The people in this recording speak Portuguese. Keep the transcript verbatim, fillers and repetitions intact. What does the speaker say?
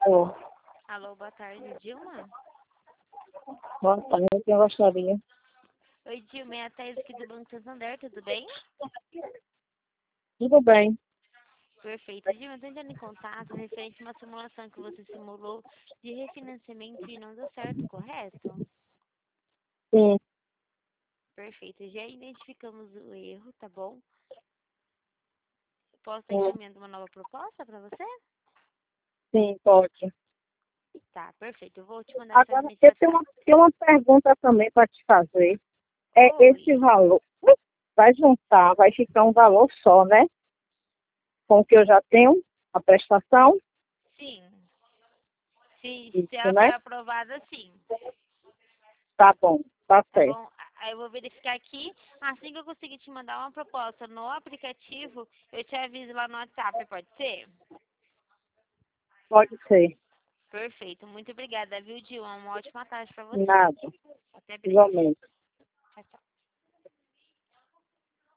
Alô, Alô, boa tarde, Dilma? boa tarde, eu gostaria. Oi, Dilma, é a Thaís aqui do Banco Santander, tudo bem? Tudo bem? Perfeito. Dilma, estou entrando em contato referente a uma simulação que você simulou de refinanciamento e não deu certo, correto? Sim, Perfeito. Já identificamos o erro, tá bom? Posso estar sim, encaminhando uma nova proposta para você? sim, pode. Tá, perfeito. Eu vou te mandar essa Agora, eu tenho mensagem. uma, tenho uma pergunta também para te fazer. É esse Oi. valor, vai juntar, vai ficar um valor só, né? Com o que eu já tenho, a prestação, Sim. Se, se isso, ela for né? aprovada, sim. Tá bom, tá Tá certo. bom? Aí eu vou verificar aqui. Assim que eu conseguir te mandar uma proposta no aplicativo, eu te aviso lá no WhatsApp, pode ser? Pode ser. Perfeito. Muito obrigada, viu, Dilma? Uma ótima tarde para você. Nada, Até breve. igualmente. Tchau, tchau.